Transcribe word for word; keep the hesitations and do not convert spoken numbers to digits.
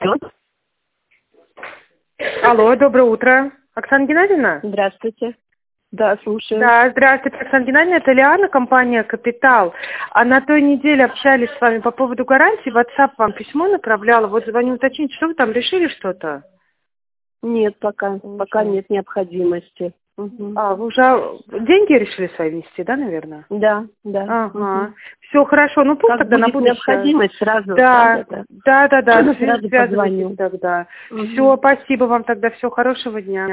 Алло, доброе утро. Оксана Геннадьевна? Здравствуйте. Да, слушаю. Да, здравствуйте, Оксана Геннадьевна, это Лиана, компания «Капитал». А на той неделе общались с вами по поводу гарантии, в WhatsApp вам письмо направляла, вот звоню уточнить, что вы там решили что-то? Нет, пока, пока нет необходимости. Угу. А, вы уже деньги решили свои внести, да, наверное? Да, да. Ага. Угу. Все хорошо, ну пусть Как тогда на будет будущее. необходимость, сразу. Да, да, да, да, да, Сразу позвоню. тогда. Угу. Все, спасибо вам тогда, всего хорошего дня.